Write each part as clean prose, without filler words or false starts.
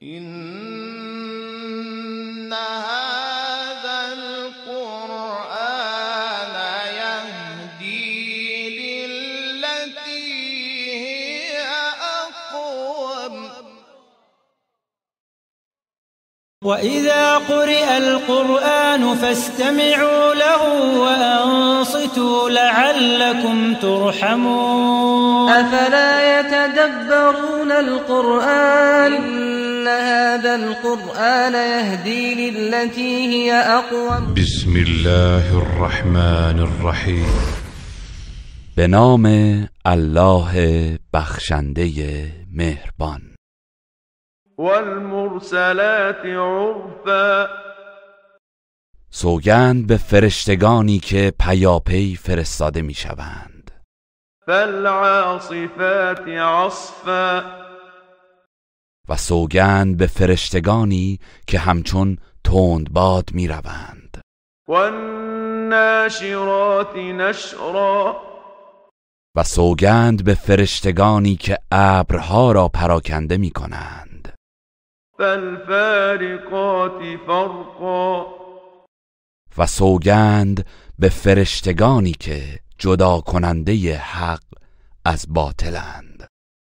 إن هذا القرآن يهدي للتي هي أقوم وإذا قرئ القرآن فاستمعوا له وأنصتوا لعلكم ترحمون أفلا يتدبرون القرآن إن هذا القرآن يهدي للتي هي أقوم بسم الله الرحمن الرحیم. به نام الله بخشنده مهربان. والمرسلات عرفا سوگند به فرشتگانی که پیاپی فرستاده می شوند. فالعاصفات عصفا و سوگند به فرشتگانی که همچون تندباد می روند. والناشرات نشرا و سوگند به فرشتگانی که ابرها را پراکنده می کنند. فالفارقات فرقا و سوگند به فرشتگانی که جدا کننده حق از باطلند.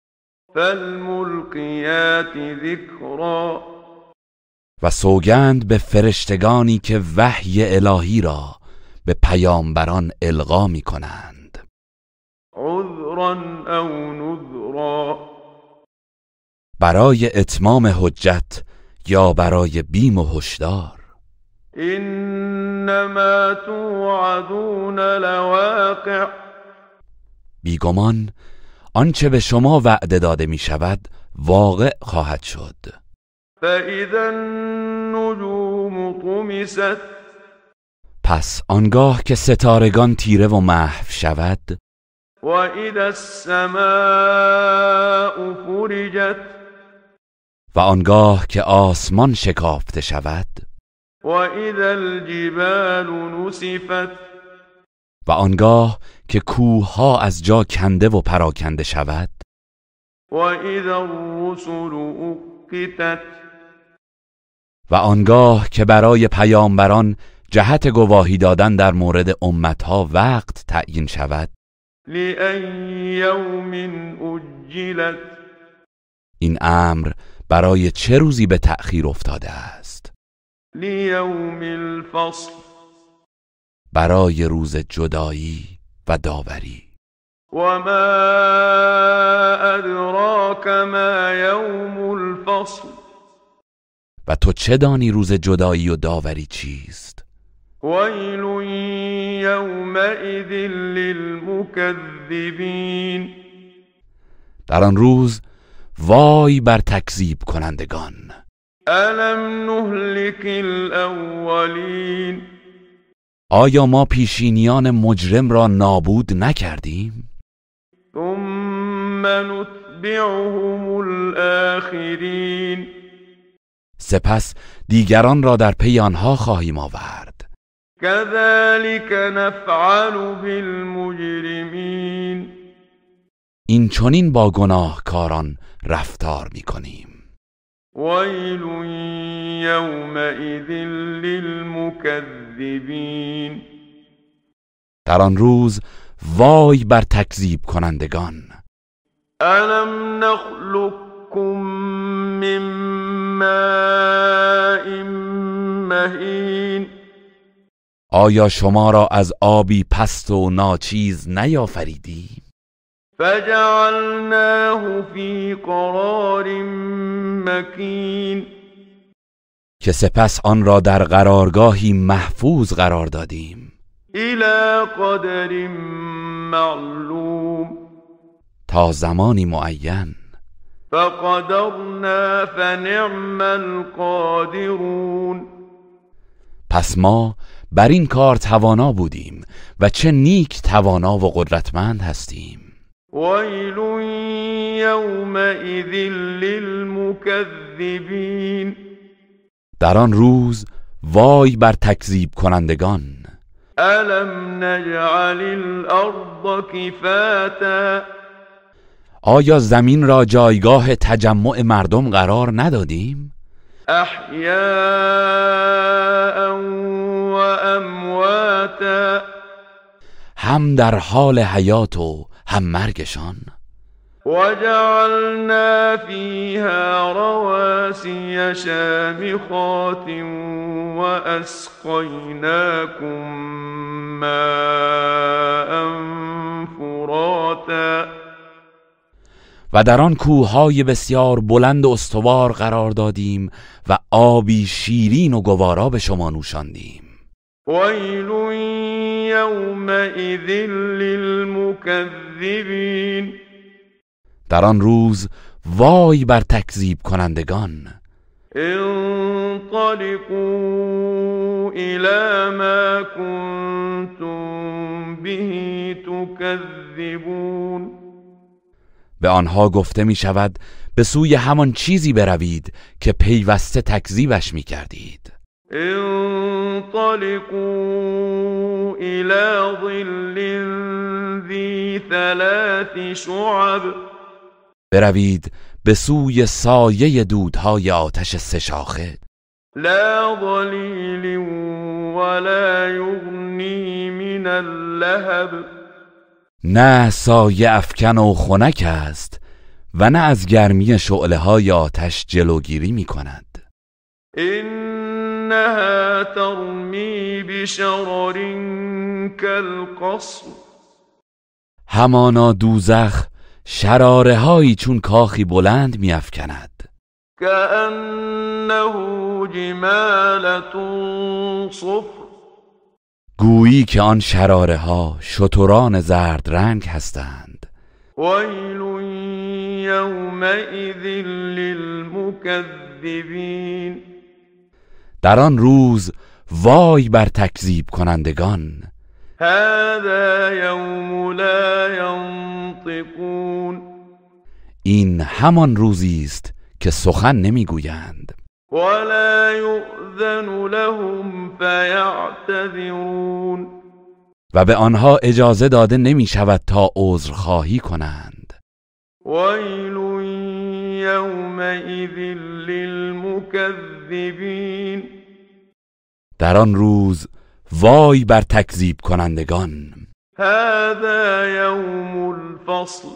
فالملقیات ذکرا و سوگند به فرشتگانی که وحی الهی را به پیامبران القا می کنند. عذرا او نذرا برای اتمام حجت یا برای بیم و هشدار. انما توعدون لواقع بیگمان آنچه به شما وعده داده می شود واقع خواهد شد. فاذا النجوم طمست پس آنگاه که ستارگان تیره و محو شود. و اذا السماء فرجت و آنگاه که آسمان شکافته شود. و اذا الجبال نسفت و آنگاه که کوه‌ها از جا کنده و پراکنده شود. و اذا الرسل اقتت و آنگاه که برای پیامبران جهت گواهی دادن در مورد امتها وقت تعیین شود. لأی یوم اجلت این امر برای چه روزی به تأخیر افتاده است؟ لیوم الفصل برای روز جدایی و داوری. و ما ادراک ما یوم الفصل و تو چه دانی روز جدایی و داوری چیست؟ ویل یومئذ للمکذبین در آن روز وای بر تکذیب کنندگان. الم نهلک الاولین آیا ما پیشینیان مجرم را نابود نکردیم؟ ثم نتبعهم الاخرین سپس دیگران را در پی آنها خواهیم آورد. كذلك نفعل بالمجرمین این چنین با گناهکاران رفتار می‌کنیم. ویل یومئذ للمکذبین در آن روز وای بر تکذیب کنندگان. الم نخلقکم من ماء مهین آیا شما را از آبی پست و ناچیز نیافریدیم؟ فجعلناه فی قرار مکین که سپس آن را در قرارگاهی محفوظ قرار دادیم. الی قدر معلوم تا زمانی معین. فقدرنا فنعم القادرون پس ما بر این کار توانا بودیم و چه نیک توانا و قدرتمند هستیم. ویل یومئذ للمکذبین در آن روز وای بر تکذیب کنندگان. الم نجعل الارض کفاتا آیا زمین را جایگاه تجمع مردم قرار ندادیم؟ احیاء و امواتا، هم در حال حیات و هم مرگشان. وجعلنا فيها رواسي شامخات وأسقيناكم ماء فراتا، و در آن کوههای بسیار بلند و استوار قرار دادیم و آبی شیرین و گوارا به شما نوشاندیم. ويل يومئذ للمكذبين، در آن روز وای بر تکذیب کنندگان. انطلقوا إلى ما كنتم به تكذبون، به آنها گفته می شود به سوی همان چیزی بروید که پیوسته تکذیبش می کردید. انطلقوا إلى ظل ذي 3 شعب، بروید به سوی سایه دودهای آتش 3 شاخه. لا ظلیل ولا یغنی من اللهب، نه سایه افکن و خنک است و نه از گرمی شعله های آتش جلوگیری می کند. انها ترمی بشرر کالقصر، همانا دوزخ شراره هایی چون کاخی بلند می افکند. كأنه جمالة صفر، گویی که آن شراره ها شتران زرد رنگ هستند. ويل يومئذ للمكذبين، در آن روز وای بر تکذیب کنندگان. هذا يوم لا ينطقون، این همان روزی است که سخن نمیگویند. ولا يؤذن لهم فيعتذرون، و به آنها اجازه داده نمی شود تا عذرخواهی کنند. ويل يومئذ للمكذبين، در آن روز وای بر تکذیب کنندگان. هذا يوم الفصل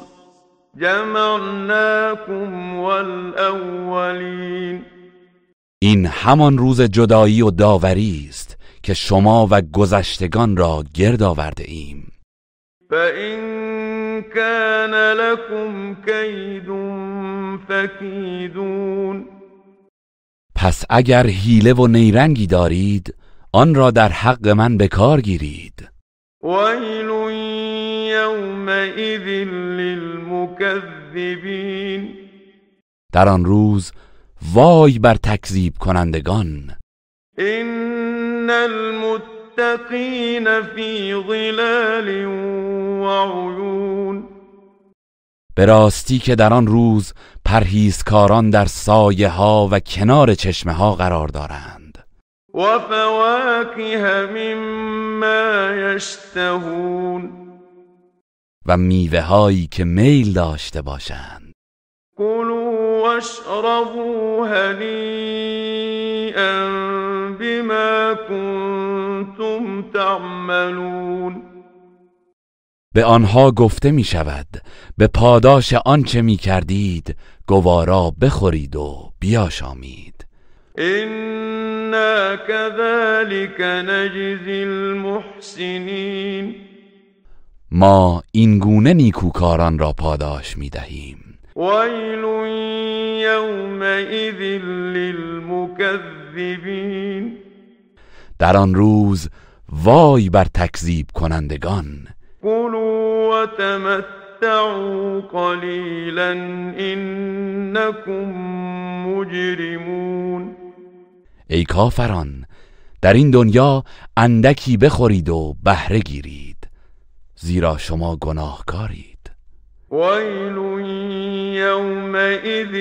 جمعناكم والأولين، این همان روز جدایی و داوری است که شما و گذشتگان را گرد آورده ایم. فإن كان لكم كيد فكيدون، پس اگر حیله و نیرنگی دارید آن را در حق من به کار گیرید. ويل يومئذ للمكذبين، در آن روز وای بر تکذیب کنندگان. إن المتقين في ظلال وعيون، به راستی که در آن روز پرهیزکاران در سایه ها و کنار چشمه ها قرار دارند. وفواكه مما يشتهون، و میوه هایی که میل داشته باشند. كلوا واشربوا هنيئا بما كنتم تعملون، به آنها گفته می شود به پاداش آنچه می کردید گوارا بخورید و بیاشامید. إنا كذلك نجزي المحسنين، ما این گونه نیکوکاران را پاداش می دهیم. ويل يومئذ للمكذبين، در آن روز وای بر تکذیب کنندگان. كلوا وتمتعوا قليلا إنكم مجرمون، ای کافران در این دنیا اندکی بخورید و بهره گیرید زیرا شما گناهکارید. ويل يومئذ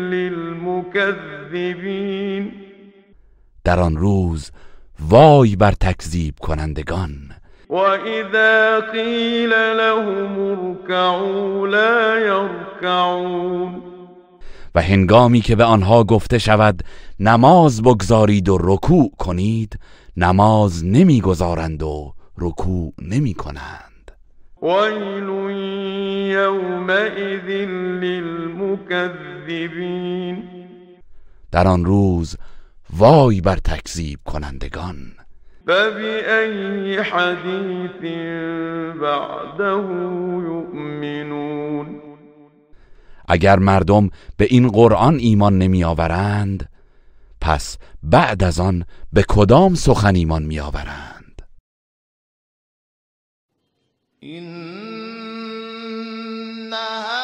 للمكذبين، در آن روز وای بر تکذیب کنندگان. وإذا قيل لهم اركعوا لا يركعون و هنگامی که به آنها گفته شود نماز بگذارید و رکوع کنید نماز نمیگذارند و رکوع نمی کنند. ویل یومئذ للمکذبین در آن روز وای بر تکذیب کنندگان. فبأي حديث بعده يؤمنون اگر مردم به این قرآن ایمان نمی آورند پس بعد از آن به کدام سخن ایمان می آورند؟ إنها